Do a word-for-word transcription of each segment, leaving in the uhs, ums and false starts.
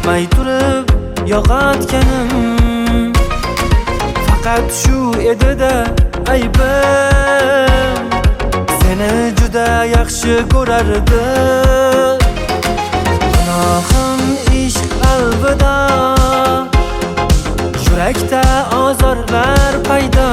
kutmay turib yog'atganim faqat shu edi-da aybim. Seni juda yaxshi ko'rardim. Gunohim ishq alvida, yurakda ozorlar paydo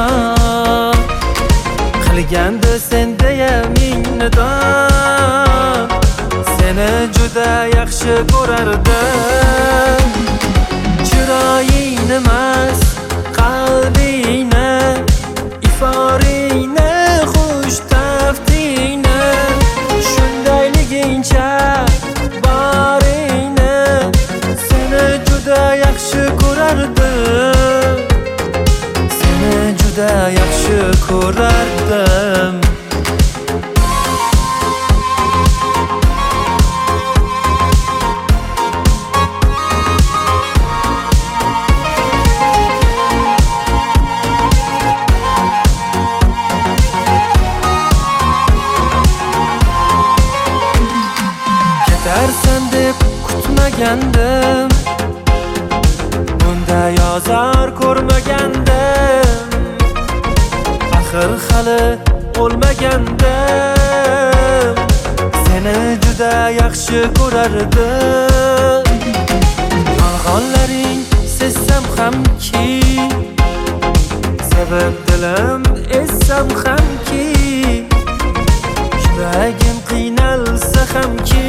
qilgandi sendeya minnatdor. Seni juda yaxshi ko'rardim. Chiroyingni emas, qalbingni, iforingni, xush taftingni, shundayligincha boringni. Seni juda yaxshi ko'rardim. Seni juda yaxshi ko'rardim. Ketarsan deb kutmagandim, bunday azor ko'rmagandim. Axir hali o'lmagandim. Seni juda yaxshi ko'rardim. Yolg'onlaring sezsam hamki, sebab dilim essam hamki, yuragim qiynalsa hamki,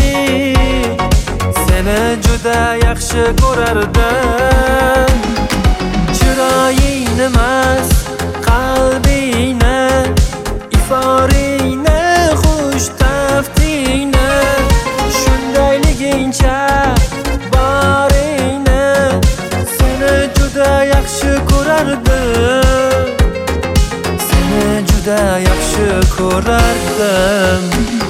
seni juda yaxshi ko'rardim. Chiroyingni emas, qalbingni, iforingni, xush taftingni, shundayligincha boringni. Seni juda yaxshi ko'rardim. Seni juda yaxshi ko'rardim.